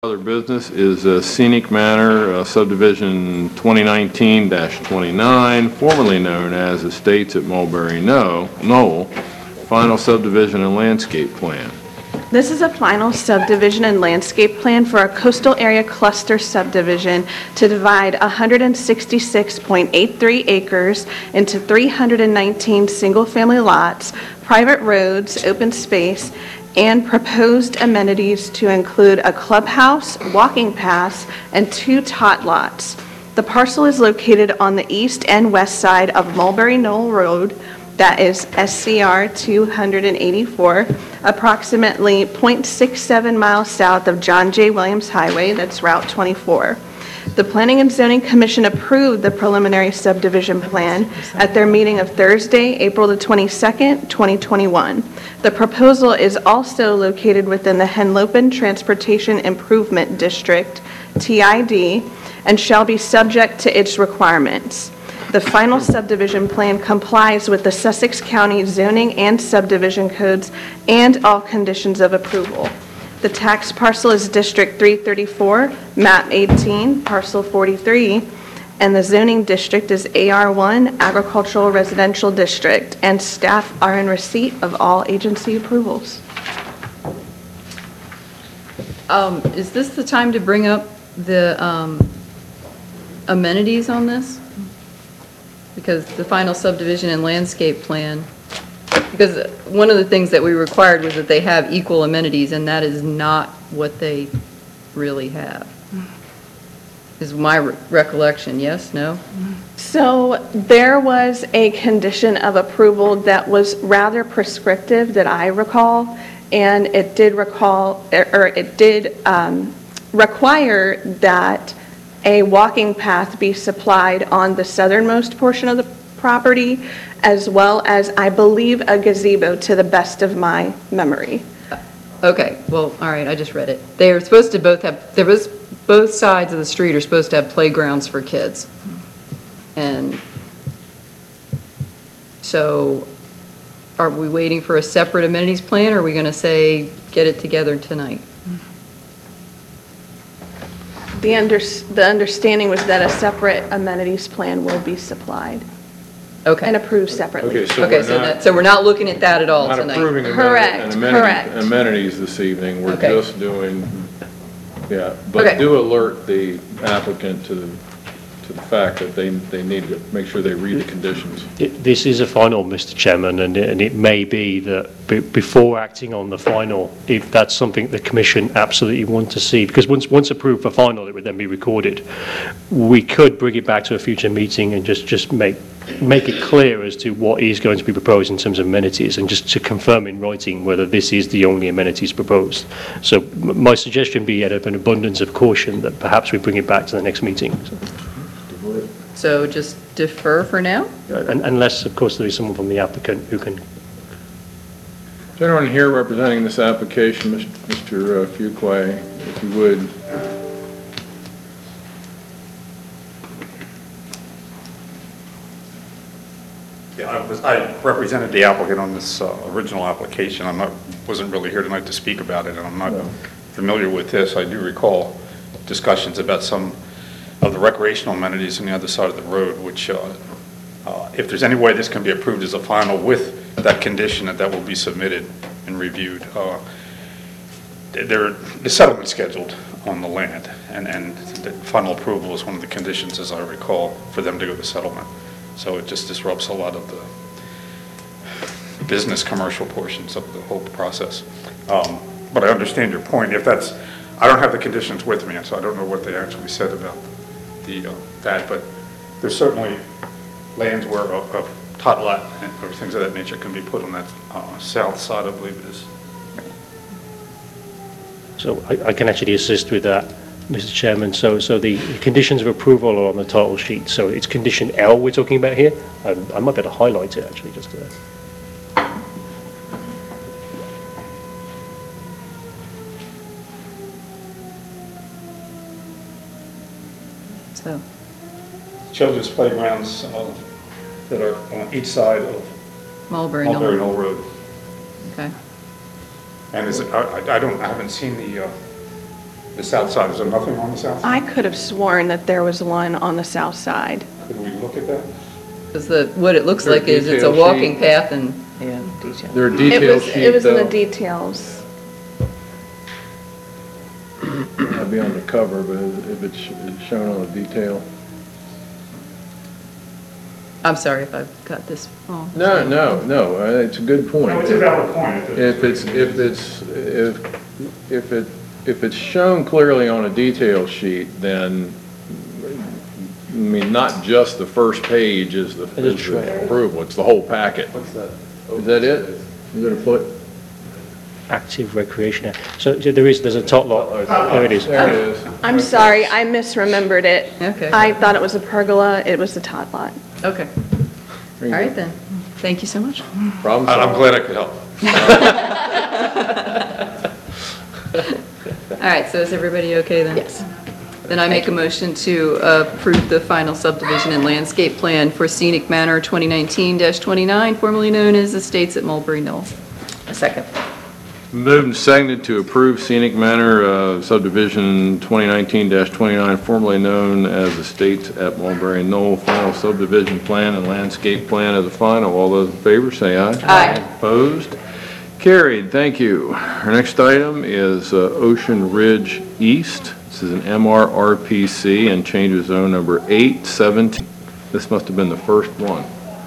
Other business is Scenic Manor subdivision 2019-29, formerly known as Estates at Mulberry Knoll, final subdivision and landscape plan. This is a final subdivision and landscape plan for a coastal area cluster subdivision to divide 166.83 acres into 319 single-family lots, private roads, open space, and proposed amenities to include a clubhouse, walking paths, and 2 tot lots. The parcel is located on the east and west side of Mulberry Knoll Road, that is SCR 284, approximately 0.67 miles south of John J. Williams Highway, that's Route 24. The Planning and Zoning Commission approved the preliminary subdivision plan at their meeting of Thursday, April the 22nd, 2021. The proposal is also located within the Henlopen Transportation Improvement District, TID, and shall be subject to its requirements. The final subdivision plan complies with the Sussex County zoning and subdivision codes and all conditions of approval. The tax parcel is District 334, map 18, parcel 43, and the zoning district is AR1, Agricultural Residential District, and staff are in receipt of all agency approvals. Is this the time to bring up the amenities on this? Because the final subdivision and landscape plan, because one of the things that we required was that they have equal amenities, and that is not what they really have, is my recollection. Yes? No? So there was a condition of approval that was rather prescriptive that I recall, and it did require that a walking path be supplied on the southernmost portion of the property, as well as, I believe, a gazebo, to the best of my memory. Okay, well, all right, I just read it. They are supposed to both have, both sides of the street are supposed to have playgrounds for kids. And so are we waiting for a separate amenities plan, or are we going to say, get it together tonight? The understanding was that a separate amenities plan will be supplied. Okay. And approved separately. So we're not looking at that at all tonight. Not approving Correct. amenities this evening. We're just doing, but Okay. do alert the applicant to the fact that they need to make sure they read the conditions. This is a final, Mr. Chairman, and it may be that before acting on the final, if that's something the Commission absolutely want to see, because once approved for final, it would then be recorded. We could bring it back to a future meeting and just make it clear as to what is going to be proposed in terms of amenities, and just to confirm in writing whether this is the only amenities proposed. So my suggestion be, out of an abundance of caution, that perhaps we bring it back to the next meeting. So just defer for now? Unless, of course, there is someone from the applicant who can. Is there anyone here representing this application, Mr. Fuqua, if you would? Yeah, I represented the applicant on this original application. Wasn't really here tonight to speak about it, and I'm not familiar with this. I do recall discussions about some of the recreational amenities on the other side of the road, which if there's any way this can be approved as a final with that condition that will be submitted and reviewed. The settlement scheduled on the land, and the final approval is one of the conditions, as I recall, for them to go to settlement. So it just disrupts a lot of the business commercial portions of the whole process. But I understand your point. If that's, I don't have the conditions with me, so I don't know what they actually said about that, but there's certainly lands where a tot lot or things of that nature can be put on that south side, I believe it is. So I can actually assist with that, Mr. Chairman. So the conditions of approval are on the title sheet. So it's condition L we're talking about here. I might be able to highlight it actually just to. So Children's playgrounds that are on each side of Mulberry Knoll Road. Okay. And is it, I haven't seen the The south side, is there nothing on the south side? I could have sworn that there was one on the south side. Could we look at that? Because what it looks There a like is it's a detail walking sheet? path and, There are detailed sheet, It was in the though. details. I'd be on the cover, but if it's shown on the detail. I'm sorry if I've got this wrong. No, it's a good point. No, it's a valid point. If it's shown clearly on a detail sheet, then, I mean, not just the first page is the approval, it's the whole packet. What's that? Is that it? Is it a foot? Active recreation area. So there's a tot lot. There it is. There it is. I'm sorry, I misremembered it. Okay. I thought it was a pergola, it was the tot lot. Okay. All right then. Thank you so much. Problem I'm solved. glad I could help. All right, so is everybody okay then? Yes. Then I make a motion to approve the final subdivision and landscape plan for Scenic Manor 2019-29, formerly known as Estates at Mulberry Knoll. A second. Moved and seconded to approve Scenic Manor subdivision 2019-29, formerly known as Estates at Mulberry Knoll, final subdivision plan and landscape plan as a final. All those in favor, say aye. Aye. Opposed? Carried, thank you. Our next item is Ocean Ridge East. This is an MRRPC and change of zone number 817. This must have been the first one.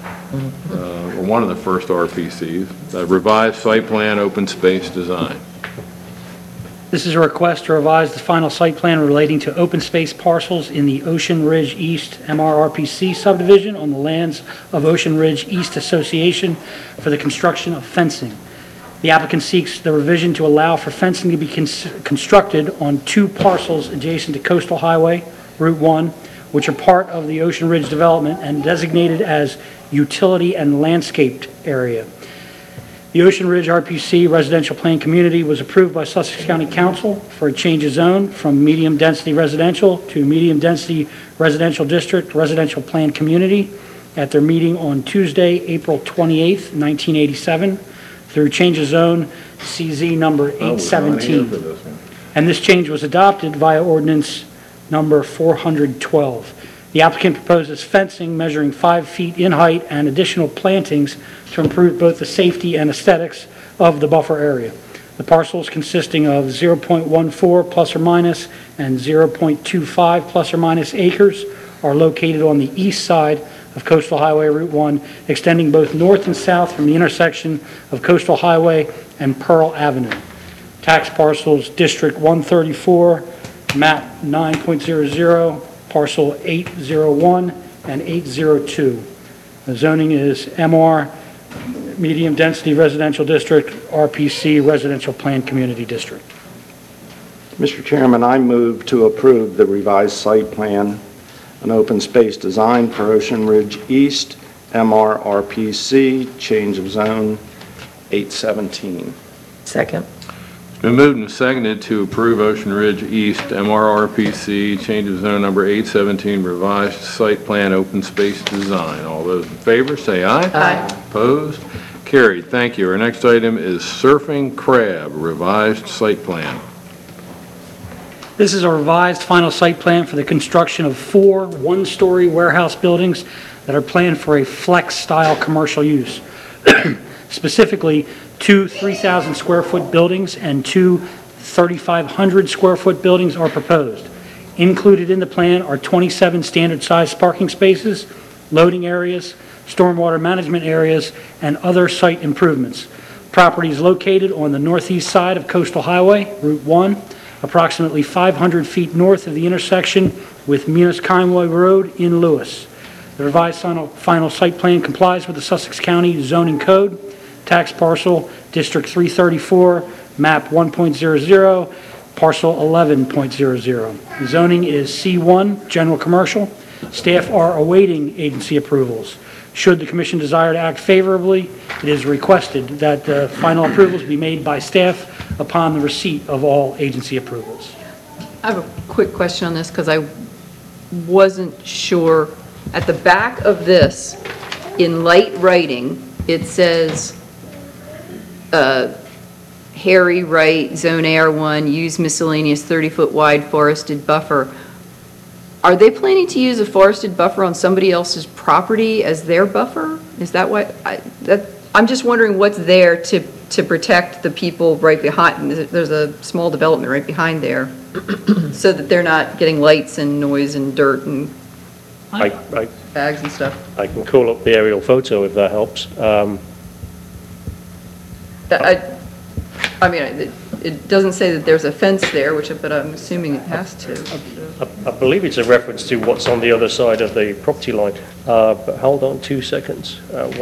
Or one of the first RPCs, revised site plan, open space design. This is a request to revise the final site plan relating to open space parcels in the Ocean Ridge East MRRPC subdivision on the lands of Ocean Ridge East Association for the construction of fencing. The applicant seeks the revision to allow for fencing to be constructed on 2 parcels adjacent to Coastal Highway, Route 1, which are part of the Ocean Ridge development and designated as utility and landscaped area. The Ocean Ridge RPC residential plan community was approved by Sussex County Council for a change of zone from medium-density residential to medium-density residential district residential plan community at their meeting on Tuesday, April 28th, 1987, through change of zone CZ number I was not here 817. for this one. And this change was adopted via ordinance number 412. The applicant proposes fencing measuring 5 feet in height and additional plantings to improve both the safety and aesthetics of the buffer area. The parcels consisting of 0.14 plus or minus and 0.25 plus or minus acres are located on the east side of Coastal Highway Route 1, extending both north and south from the intersection of Coastal Highway and Pearl Avenue. Tax parcels District 134, map 9.00, parcel 801 and 802. The zoning is MR, Medium Density Residential District, RPC, Residential Plan Community District. Mr. Chairman, I move to approve the revised site plan and open space design for Ocean Ridge East, MRRPC, change of zone 817. Second. It's been moved and seconded to approve Ocean Ridge East MRRPC, change of zone number 817, revised site plan, open space design. All those in favor, say aye. Aye. Opposed? Carried, thank you. Our next item is Surfing Crab, revised site plan. This is a revised final site plan for the construction of 4 one-story warehouse buildings that are planned for a flex-style commercial use. Specifically, 2 3,000 square foot buildings and 2 3,500 square foot buildings are proposed. Included in the plan are 27 standard-sized parking spaces, loading areas, stormwater management areas, and other site improvements. Property is located on the northeast side of Coastal Highway, Route 1, approximately 500 feet north of the intersection with Munis Conway Road in Lewis. The revised final site plan complies with the Sussex County zoning code, tax parcel District 334, map 1.00, parcel 11.00. The zoning is C1, general commercial. Staff are awaiting agency approvals. Should the commission desire to act favorably, it is requested that the final approvals be made by staff upon the receipt of all agency approvals. I have a quick question on this because I wasn't sure. At the back of this, in light writing, it says Harry Wright, Zone AR1, use miscellaneous 30-foot wide forested buffer. Are they planning to use a forested buffer on somebody else's property as their buffer? Is that what, I'm just wondering what's there to protect the people right behind, there's a small development right behind there, so that they're not getting lights and noise and dirt and I bags and stuff. I can call up the aerial photo if that helps. I mean, it doesn't say that there's a fence there, but I'm assuming it has to. I believe it's a reference to what's on the other side of the property line. But hold on 2 seconds.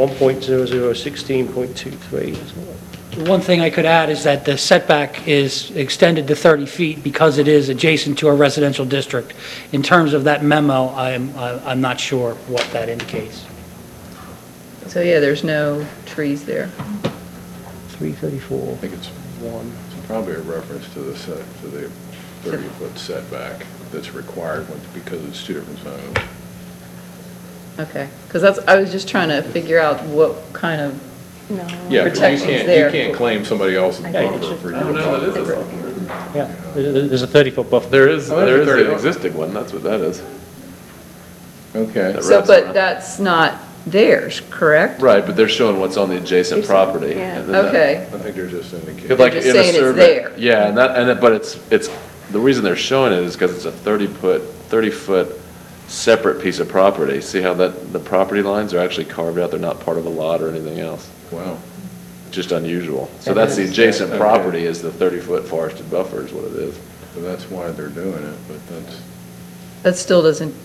1.0016.23. One thing I could add is that the setback is extended to 30 feet because it is adjacent to a residential district. In terms of that memo, I'm not sure what that indicates. So, yeah, there's no trees there. 334. I think it's probably a reference to the 30-foot setback that's required because it's two different zones. Okay, because I was just trying to figure out what kind of, No. Yeah, Protections you there. can't claim somebody else's buffer for your buffer. Yeah, there's a 30-foot buffer. There is Oh, that's a an 30. existing one, that's what that is. Okay. so, Rest but around. that's not theirs, correct? Right, but they're showing what's on the adjacent property. Yeah. and then that- Okay, I think they're just indicating. If, like, They're just in a saying it's survey- there. Yeah, but it's, the reason they're showing it is because it's a 30-foot separate piece of property. See how the property lines are actually carved out, they're not part of a lot or anything else. Wow. Just unusual. So that's the adjacent Okay. property is the 30-foot forested buffer is what it is. So that's why they're doing it, but that still doesn't,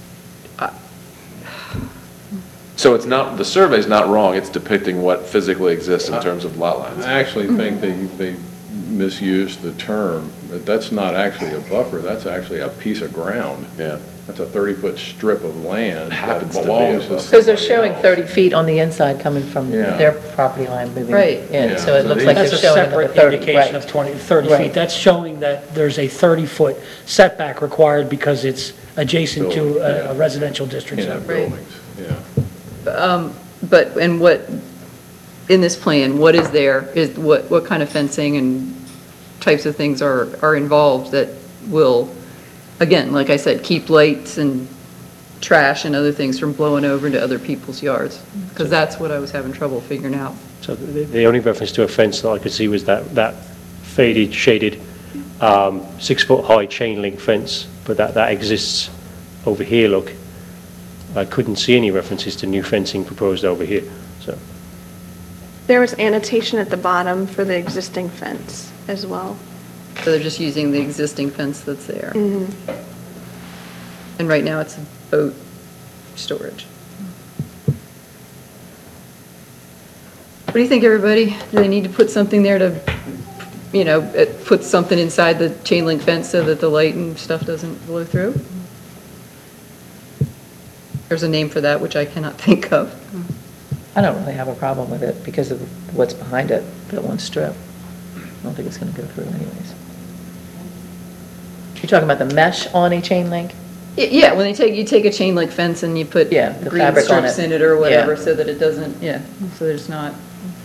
So it's not, the survey's not wrong, it's depicting what physically exists in terms of lot lines. I actually think they misused the term. That's not actually a buffer, that's actually a piece of ground. Yeah. That's a 30-foot strip of land that Happens to be a belongs to buffer. Because they're somebody showing else. 30 feet on the inside coming from Yeah. their property line moving Right. in. Yeah. So it So looks these- like That's they're a showing another separate 30, indication right. of 30 Right. feet. That's showing that there's a 30-foot setback required because it's adjacent to Building, a yeah. residential district In zone. the buildings, yeah. but, and what, in this plan, what is there, is what kind of fencing and types of things are involved that will, again, like I said, keep lights and trash and other things from blowing over into other people's yards? Because that's what I was having trouble figuring out. So the only reference to a fence that I could see was that faded, shaded, 6-foot-high chain link fence, but that exists over here, look. I couldn't see any references to new fencing proposed over here, so. There was annotation at the bottom for the existing fence as well. So they're just using the existing fence that's there. And right now it's boat storage. What do you think, everybody? Do they need to put something there to, put something inside the chain link fence so that the light and stuff doesn't blow through? There's a name for that, which I cannot think of. I don't really have a problem with it because of what's behind it, that one strip. I don't think it's going to go through anyways. You're talking about the mesh on a chain link? Yeah, when you take a chain link fence and you put Yeah, the green fabric on strips it. in it or whatever, Yeah. so that it doesn't, so there's not,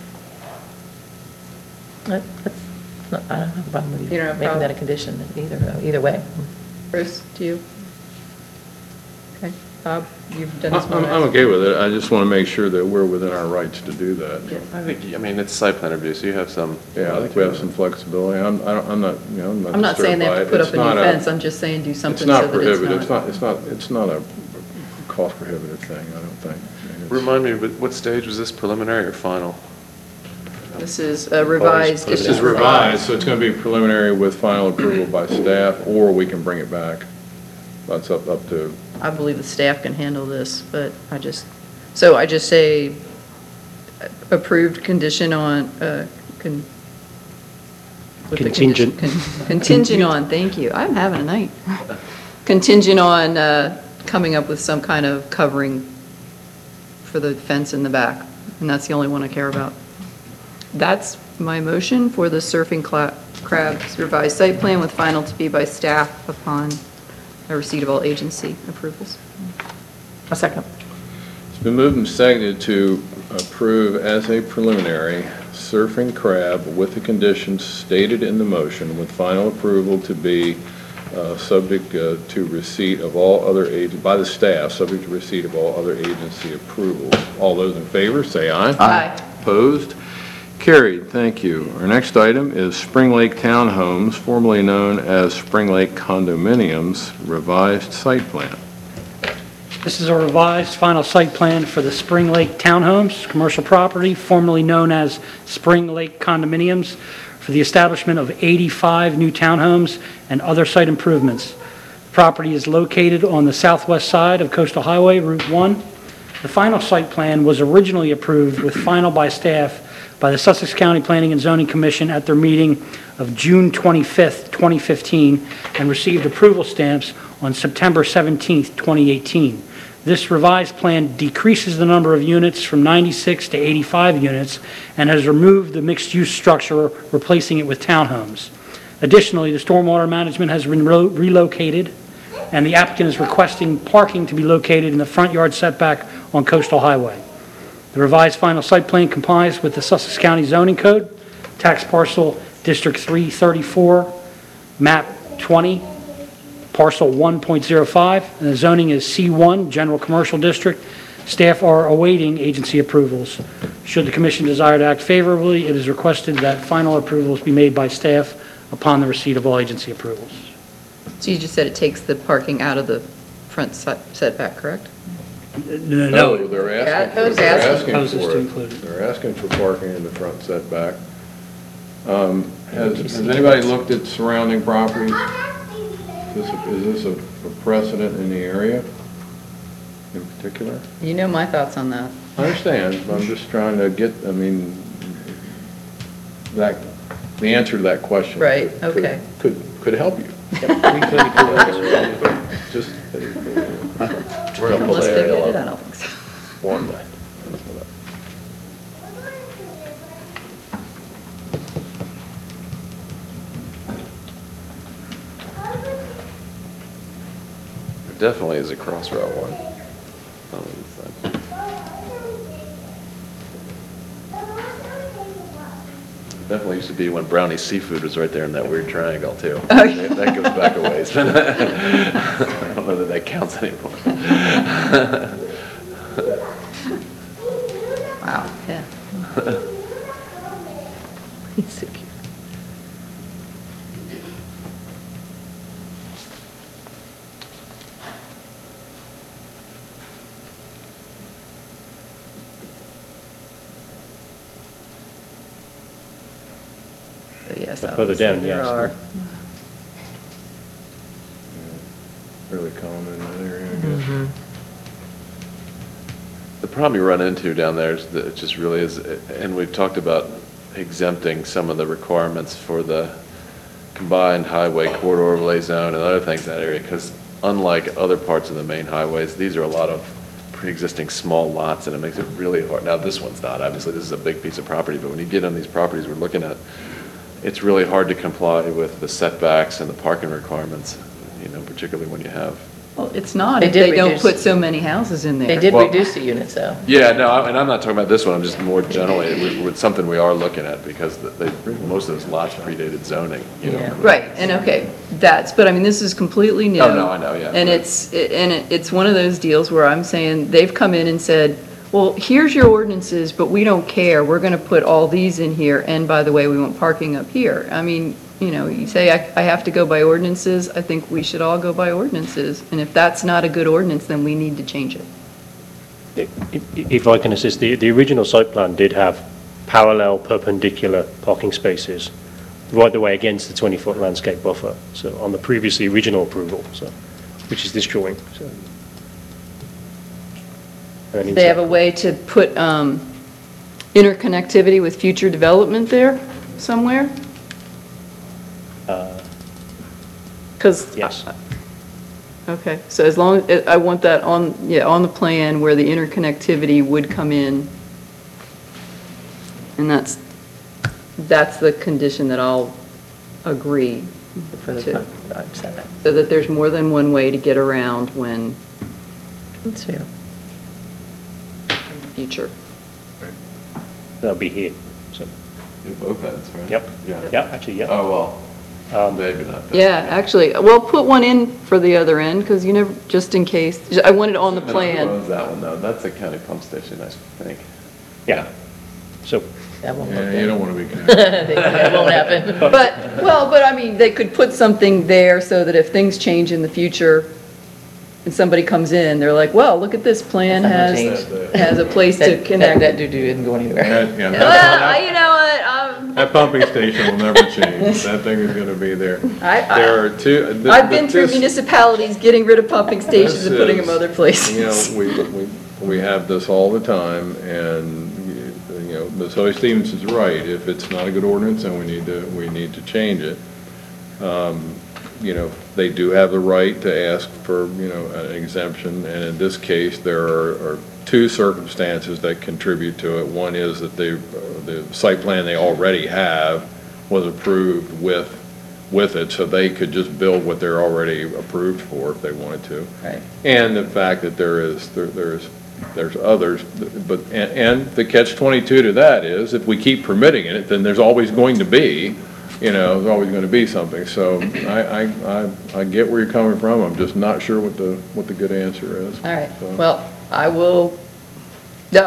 I don't have a problem with You you don't have a making that problem? a condition either way. Bruce, do you? Okay, Bob, you've done this one. I'm okay with it, I just want to make sure that we're within our rights to do that. I think, it's site plan review, so you have some. Yeah, I think we have some flexibility, I'm not, I'm not I'm not saying they have to put up a new It's not fence, I'm just saying do It's something not so that prohibitive, it's not. it's not a cost prohibitive thing, I don't think. I mean, it's- Remind me, but what stage was this, preliminary or final? This is a revised. This is revised, so it's going to be preliminary with final approval by staff, or we can bring it back. That's up to, I believe the staff can handle this, but so I just say approved condition on, with the Contingent. Contingent on, thank you, I'm having a night. Contingent on coming up with some kind of covering for the fence in the back, and that's the only one I care about. That's my motion for the surfing crabs revised site plan with final to be by staff upon a receipt of all agency approvals. A second. it's been moved and seconded to approve as a preliminary Surfing Crab with the conditions stated in the motion, with final approval to be subject to receipt of all other by the staff, subject to receipt of all other agency approvals. All those in favor, say aye. Aye. Opposed? Carried, thank you. Our next item is Spring Lake Townhomes, formerly known as Spring Lake Condominiums, revised site plan. This is a revised final site plan for the Spring Lake Townhomes, commercial property formerly known as Spring Lake Condominiums, for the establishment of 85 new townhomes and other site improvements. The property is located on the southwest side of Coastal Highway, Route 1. The final site plan was originally approved with final by staff by the Sussex County Planning and Zoning Commission at their meeting of June 25th, 2015, and received approval stamps on September 17th, 2018. This revised plan decreases the number of units from 96 to 85 units and has removed the mixed-use structure, replacing it with townhomes. Additionally, the stormwater management has been relocated, and the applicant is requesting parking to be located in the front yard setback on Coastal Highway. The revised final site plan complies with the Sussex County Zoning Code, Tax Parcel District 334, Map 20, Parcel 1.05, and the zoning is C1, General Commercial District. Staff are awaiting agency approvals. Should the Commission desire to act favorably, it is requested that final approvals be made by staff upon the receipt of all agency approvals. So you just said it takes the parking out of the front setback, correct? No. They're Yeah, asking, they're asking Proposes for to it. include it. They're asking for parking in the front setback. Has anybody looked at surrounding properties? Is this a precedent in the area in particular? You know my thoughts on that. I understand, but I'm just trying to get, the answer to that question. Right, okay. Could help you. Just. We're gonna Unless they get it, I don't think so. One way. There definitely is a crossroad one. Definitely used to be when Brownie Seafood was right there in that weird triangle too. Oh, yeah. That goes back a ways. I don't know that that counts anymore. Wow, yeah. He's so cute. So yes, Further down, there yes. are. Really common in that area, I guess. The problem you run into down there is that it just really is, and we've talked about exempting some of the requirements for the combined highway corridor overlay zone and other things in that area, because unlike other parts of the main highways, these are a lot of pre-existing small lots, and it makes it really hard. Now, this one's not, obviously, this is a big piece of property, but when you get on these properties we're looking at, it's really hard to comply with the setbacks and the parking requirements, particularly when you have. Well, it's not They if did they don't reduce- put so many houses in there. They did Well- reduce the units, though. Yeah, no, and I'm not talking about this one, I'm just more generally, it's something we are looking at, because most of those lots predated zoning, Yeah. Right, and okay, but I mean, this is completely new. Oh, no, I know, yeah. And it's one of those deals where I'm saying, they've come in and said, well, here's your ordinances, but we don't care, we're gonna put all these in here, and by the way, we want parking up here. I mean, you say I have to go by ordinances, I think we should all go by ordinances, and if that's not a good ordinance, then we need to change it. If I can assist, the original site plan did have parallel perpendicular parking spaces right the way against the 20-foot landscape buffer, so on the previously original approval, so, which is this drawing. So. They have a way to put interconnectivity with future development there somewhere? Because. Yes. Okay, so as long, I want that on the plan where the interconnectivity would come in. And that's the condition that I'll agree For the to. front yard setback. So that there's more than one way to get around when That's fair. future. That'll be here. So Both ends, right? Yep. Yeah, actually, yeah. Oh, well, maybe not. Yeah, actually, well, put one in for the other end, because you never, just in case. I want it on the Who plan. owns that one, though? That's a county pump station, I think. Yeah. So, That won't look Yeah, good. you don't want to be connected. That won't happen. But I mean, they could put something there so that if things change in the future and somebody comes in, they're like, well, look at this plan Nothing has a place to That connect. doo-doo isn't going anywhere. Yeah, Well, you know what, that pumping station will never change. That thing is going to be there. There are two. I've been through municipalities getting rid of pumping stations and putting them This is, other places. You know, we have this all the time, and, you know, Ms. Hoy Stevenson's right. If it's not a good ordinance, then we need to change it. You know, they do have the right to ask for, you know, an exemption, and in this case, there are two circumstances that contribute to it. One is that the site plan they already have was approved with it, so they could just build what they're already approved for if they wanted to. Right. And the fact that there's others, but, and the catch-22 to that is, if we keep permitting it, then there's always going to be, you know, there's always going to be something. So I get where you're coming from. I'm just not sure what the good answer is. All right, So. well, I will, no,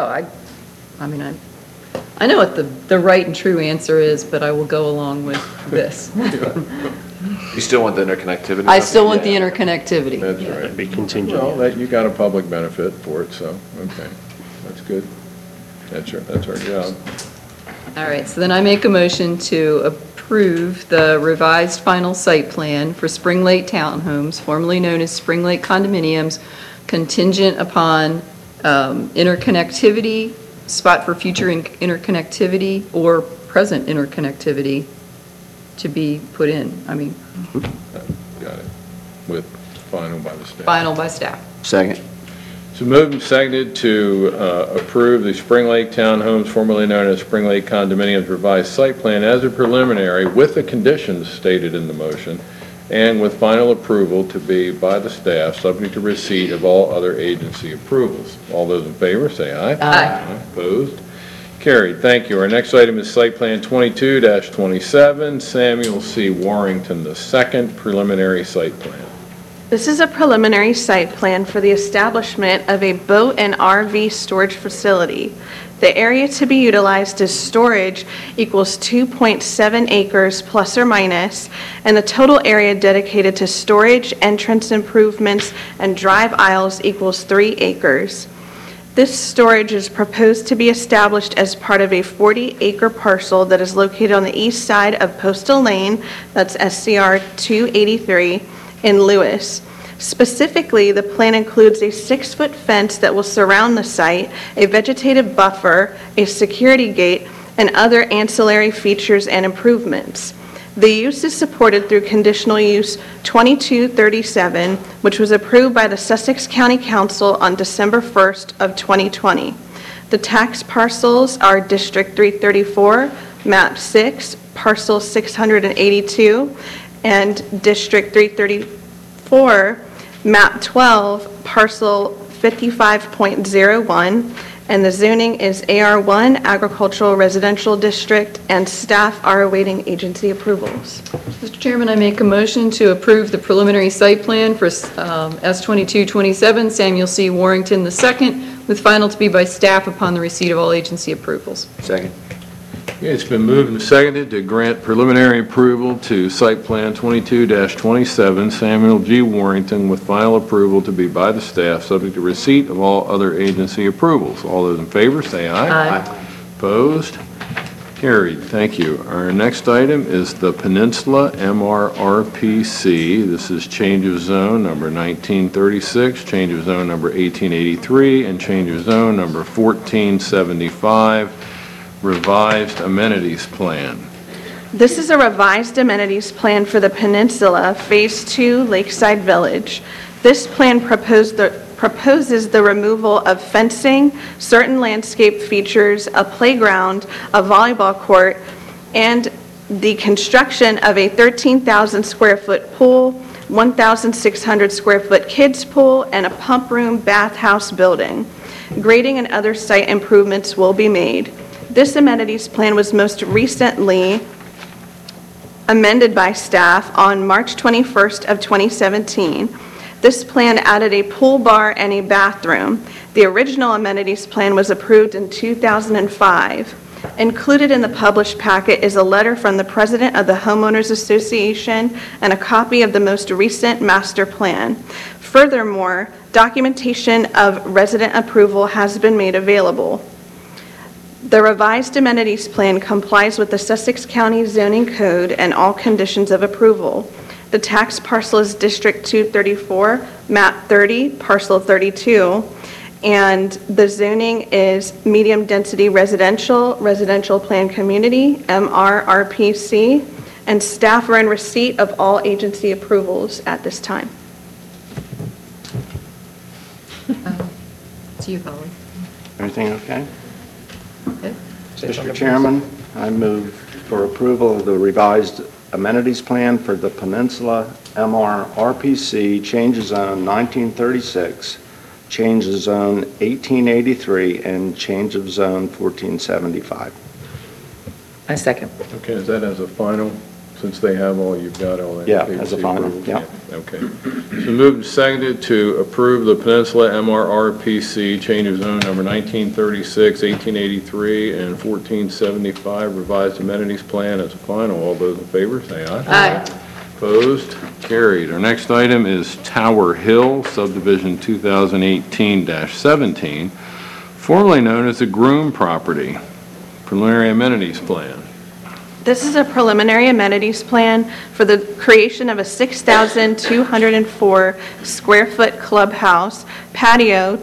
I mean, I know what the right and true answer is, but I will go along with this. You still want the interconnectivity? I still want the interconnectivity. That's right. it'd be contingent. Well, you got a public benefit for it, so, okay, that's good. That's our job. All right, so then I make a motion to approve the revised final site plan for Spring Lake Townhomes, formerly known as Spring Lake Condominiums, contingent upon interconnectivity, spot for future interconnectivity, or present interconnectivity to be put in. I mean, Got it. With final by the staff. final by staff. Second. So moved and seconded to approve the Spring Lake Townhomes, formerly known as Spring Lake Condominiums revised site plan as a preliminary with the conditions stated in the motion and with final approval to be by the staff, subject to receipt of all other agency approvals. All those in favor, say aye. Aye. Opposed? Carried. Thank you. Our next item is Site Plan 22-27, Samuel C. Warrington II, preliminary site plan. This is a preliminary site plan for the establishment of a boat and RV storage facility. The area to be utilized as storage equals 2.7 acres plus or minus, and the total area dedicated to storage, entrance improvements, and drive aisles equals 3 acres. This storage is proposed to be established as part of a 40-acre parcel that is located on the east side of Postal Lane, that's SCR 283, in Lewis. Specifically, the plan includes a 6-foot fence that will surround the site, a vegetative buffer, a security gate, and other ancillary features and improvements. The use is supported through Conditional Use 2237, which was approved by the Sussex County Council on December 1st of 2020. The tax parcels are District 334, Map 6, Parcel 682, and District 334, Map 12, Parcel 55.01, and the zoning is AR1, Agricultural Residential District, and staff are awaiting agency approvals. Mr. Chairman, I make a motion to approve the preliminary site plan for S2227 Samuel C. Warrington II, with final to be by staff upon the receipt of all agency approvals. Second. It's been moved and seconded to grant preliminary approval to Site Plan 22-27 Samuel G. Warrington with final approval to be by the staff, subject to receipt of all other agency approvals. All those in favor, say aye. Aye. Opposed? Carried. Thank you. Our next item is the Peninsula MRRPC. This is change of zone number 1936, change of zone number 1883, and change of zone number 1475. Revised amenities plan. This is a revised amenities plan for the Peninsula Phase 2 Lakeside Village. This plan proposes the removal of fencing, certain landscape features, a playground, a volleyball court, and the construction of a 13,000 square foot pool, 1,600 square foot kids pool, and a pump room bathhouse building. Grading and other site improvements will be made. This amenities plan was most recently amended by staff on March 21st of 2017. This plan added a pool bar and a bathroom. The original amenities plan was approved in 2005. Included in the published packet is a letter from the president of the Homeowners Association and a copy of the most recent master plan. Furthermore, documentation of resident approval has been made available. The revised amenities plan complies with the Sussex County Zoning Code and all conditions of approval. The tax parcel is District 234, Map 30, Parcel 32, and the zoning is medium-density residential, residential plan community, MRRPC, and staff are in receipt of all agency approvals at this time. It's you, Holly. Everything okay? Okay. Mr. Chairman, I move for approval of the revised amenities plan for the Peninsula MRRPC, change of zone 1936, change of zone 1883, and change of zone 1475. I second. Okay, is that as a final, since they have all, you've got all that? Yeah, as a final, approval? yeah. Okay. So moved and seconded to approve the Peninsula MRRPC change of zone number 1936, 1883, and 1475 revised amenities plan as a final. All those in favor, say aye. Aye. Opposed? Carried. Our next item is Tower Hill, subdivision 2018-17, formerly known as the Groom property. Preliminary amenities plan. This is a preliminary amenities plan for the creation of a 6,204 square foot clubhouse, patio,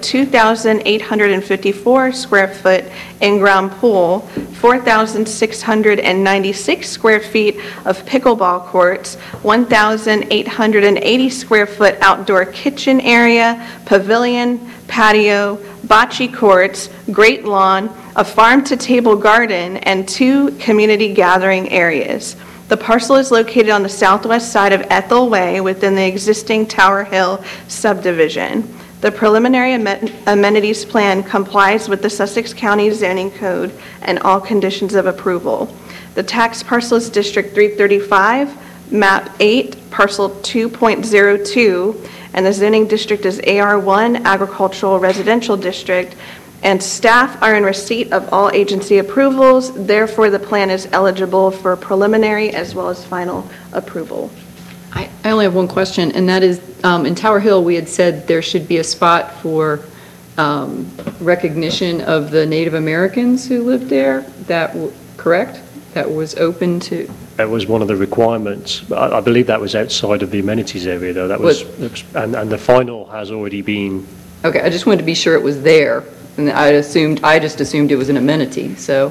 2,854 square foot in-ground pool, 4,696 square feet of pickleball courts, 1,880 square foot outdoor kitchen area, pavilion, patio, bocce courts, great lawn, a farm-to-table garden, and 2 community gathering areas. The parcel is located on the southwest side of Ethel Way within the existing Tower Hill subdivision. The preliminary amenities plan complies with the Sussex County Zoning Code and all conditions of approval. The tax parcel is District 335, Map 8, Parcel 2.02, and the zoning district is AR1, Agricultural Residential District, and staff are in receipt of all agency approvals. Therefore, the plan is eligible for preliminary as well as final approval. I only have one question, and that is, in Tower Hill, we had said there should be a spot for recognition of the Native Americans who lived there. Correct? That was open to... That was one of the requirements. I believe that was outside of the amenities area, though. That was, and the final has already been... Okay, I just wanted to be sure it was there. And I just assumed it was an amenity, so...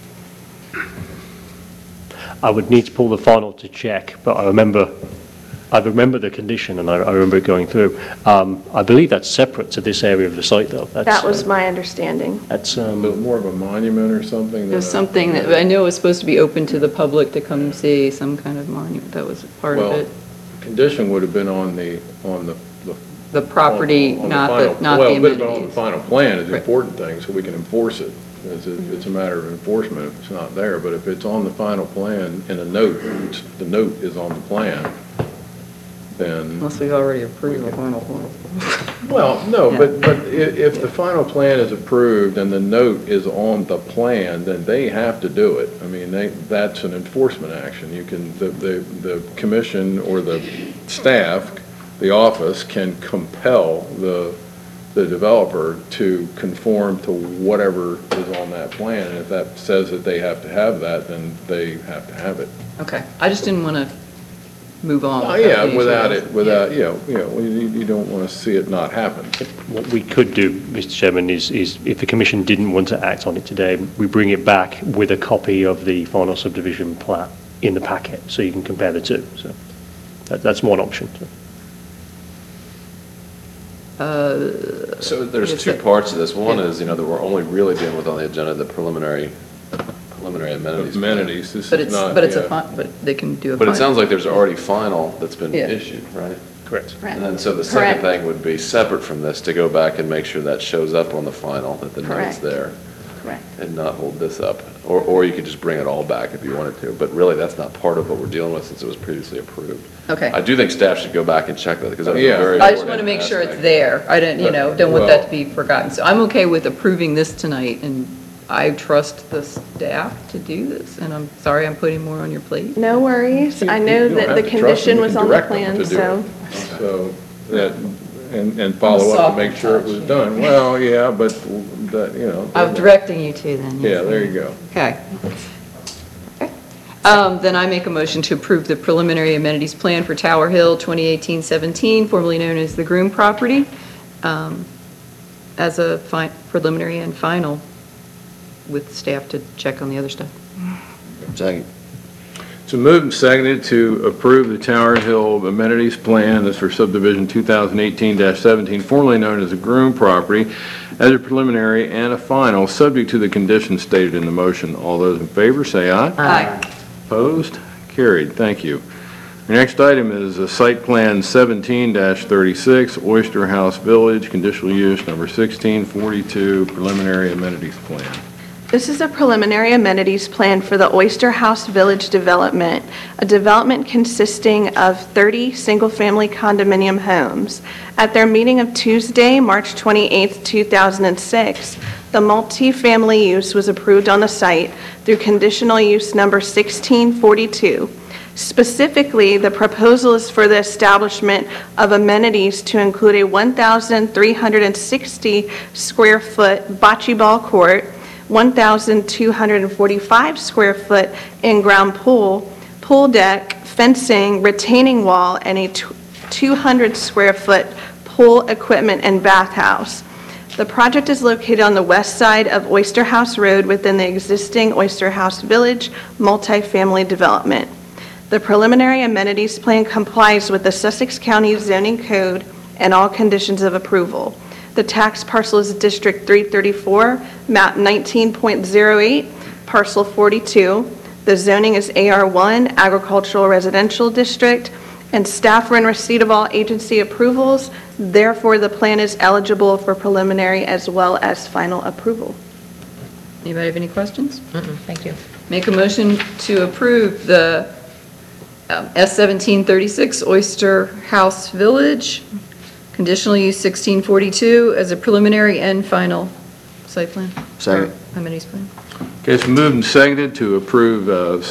I would need to pull the final to check, but I remember the condition, and I remember it going through. I believe that's separate to this area of the site, though. That was my understanding. That's More of a monument or something? There's something that, I know it was supposed to be open to the public to come see, some kind of monument, that was part of it. Condition would have been on the The property, on the not final- the Well, but on the amenities. final plan is the Right. important thing, so we can enforce it. It's a matter of enforcement if it's not there, but if it's on the final plan in a note, the note is on the plan, then... Unless we've already approved the final plan. Well, no, Yeah. but if the final plan is approved and the note is on the plan, then they have to do it. I mean, that's an enforcement action. You can, the commission or the staff, the office can compel the developer to conform to whatever is on that plan. And if that says that they have to have that, then they have to have it. Okay, I just didn't want to move on. Oh, yeah, without, you don't want to see it not happen. what we could do, Mr. Chairman, is if the Commission didn't want to act on it today, we bring it back with a copy of the final subdivision plat in the packet, so you can compare the two. So that's one option. So there's two parts to this. One is, that we're only really dealing with on the agenda, the preliminary amenities. Amenities, this is not... But they can do a But final. it sounds like there's already final that's been Yeah. issued, right? Correct. And then so the second thing would be separate from this, to go back and make sure that shows up on the final, that the note's Correct. there. Correct. and not hold this up. Or you could just bring it all back if you wanted to, but really, that's not part of what we're dealing with since it was previously approved. Okay. I do think staff should go back and check that, because that was a Yeah. very I just want to important make sure it's aspect. there. I don't, don't want that Well- to be forgotten. So I'm okay with approving this tonight, and I trust the staff to do this, and I'm sorry I'm putting more on your plate. No worries. I You know don't that have the to trust them, condition you was can on the direct them plan, to do so. So, that, and follow up to make sure it was done. Well, yeah, but that, I'm directing you to then. Yeah, there you go. Okay. Then I make a motion to approve the preliminary amenities plan for Tower Hill 2018-17, formerly known as the Groom property, as a preliminary and final, with staff to check on the other stuff. Second. So moved and seconded to approve the Tower Hill amenities plan, this for subdivision 2018-17, formerly known as the Groom property, as a preliminary and a final, subject to the conditions stated in the motion. All those in favor, say aye. Aye. Opposed? Carried. Thank you. The next item is Site Plan 17-36, Oyster House Village, conditional use number 1642, preliminary amenities plan. This is a preliminary amenities plan for the Oyster House Village development, a development consisting of 30 single-family condominium homes. At their meeting of Tuesday, March 28, 2006, the multi-family use was approved on the site through conditional use number 1642. Specifically, the proposal is for the establishment of amenities to include a 1,360 square foot bocce ball court, 1,245 square foot in-ground pool, pool deck, fencing, retaining wall, and a 200 square foot pool equipment and bathhouse. The project is located on the west side of Oyster House Road within the existing Oyster House Village multifamily development. The preliminary amenities plan complies with the Sussex County zoning code and all conditions of approval. The tax parcel is District 334, map 19.08, parcel 42. The zoning is AR1, agricultural residential district, and staff are in receipt of all agency approvals. Therefore, the plan is eligible for preliminary as well as final approval. Anybody have any questions? Thank you. Make a motion to approve the S1736 Oyster House Village, conditional use 1642, as a preliminary and final site plan. Second. Or amenities plan. Okay, it's moved and seconded to approve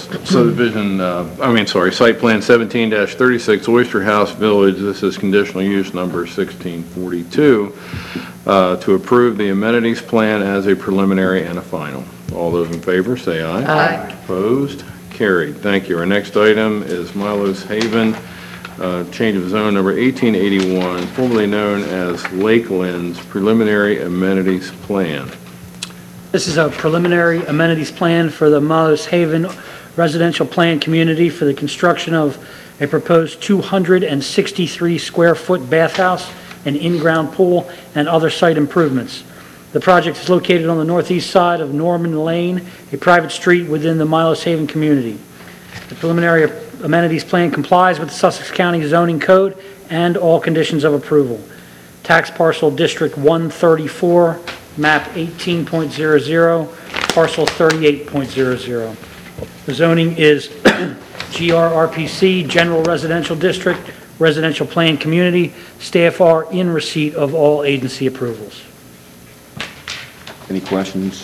Site Plan 17-36 Oyster House Village. This is conditional use number 1642, to approve the amenities plan as a preliminary and a final. All those in favor, say aye. Aye. Opposed? Carried. Thank you. Our next item is Milos Haven, change of zone number 1881, formerly known as Lakelands Preliminary Amenities Plan. This is a preliminary amenities plan for the Milos Haven residential plan community for the construction of a proposed 263 square foot bathhouse, an in-ground pool, and other site improvements. The project is located on the northeast side of Norman Lane, a private street within the Milos Haven community. The preliminary amenities plan complies with the Sussex County zoning code and all conditions of approval. Tax parcel District 134, map 18.00, parcel 38.00. The zoning is GRRPC, General Residential District, Residential Plan Community. Staff are in receipt of all agency approvals. Any questions?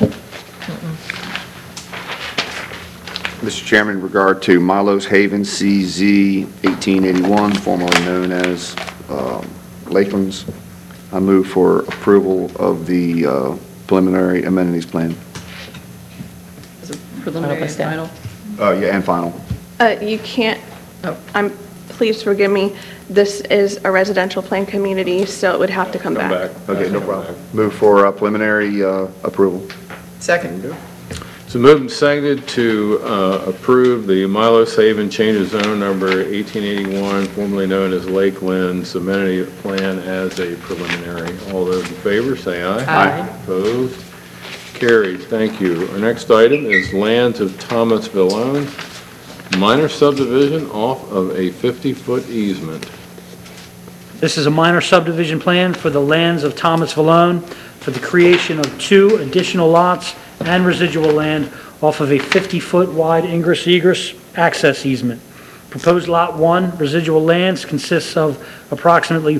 Mr. Chairman, in regard to Milos Haven, CZ 1881, formerly known as Lakelands, I move for approval of the preliminary amenities plan. As a preliminary and final. Yeah, and final. You can't, Oh. please forgive me, this is a residential plan community, so it would have to come back. Okay, no problem. Move for preliminary approval. Second. So moved and seconded to approve the Milos Haven change of zone number 1881, formerly known as Lakelands amenity plan as a preliminary. All those in favor, say aye. Aye. Opposed? Carried. Thank you. Our next item is lands of Thomas Vallone, minor subdivision off of a 50-foot easement. This is a minor subdivision plan for the lands of Thomas Vallone for the creation of 2 additional lots and residual land off of a 50-foot wide ingress-egress access easement. Proposed Lot 1 residual lands consists of approximately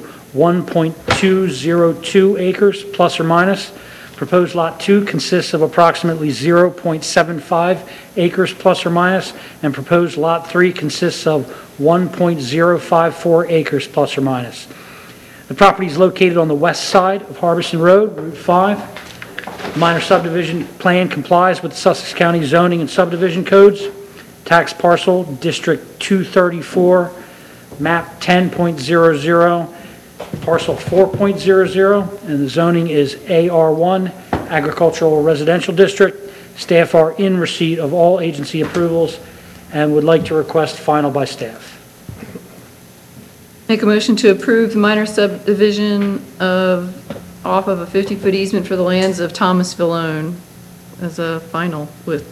1.202 acres plus or minus. Proposed Lot 2 consists of approximately 0.75 acres plus or minus, and proposed Lot 3 consists of 1.054 acres plus or minus. The property is located on the west side of Harbison Road, Route 5. The minor subdivision plan complies with the Sussex County zoning and subdivision codes. Tax parcel, District 234, map 10.00, parcel 4.00, and the zoning is AR1, Agricultural Residential District. Staff are in receipt of all agency approvals and would like to request final by staff. Make a motion to approve the minor subdivision off of a 50-foot easement for the lands of Thomas Vallone as a final with,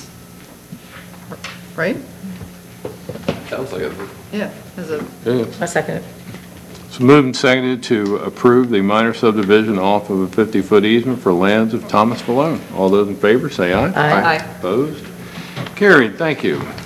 right? Sounds like it. Yeah, as a, I second it. So moved and seconded to approve the minor subdivision off of a 50-foot easement for lands of Thomas Vallone. All those in favor, say aye. Aye. Aye. Opposed? Carried, thank you.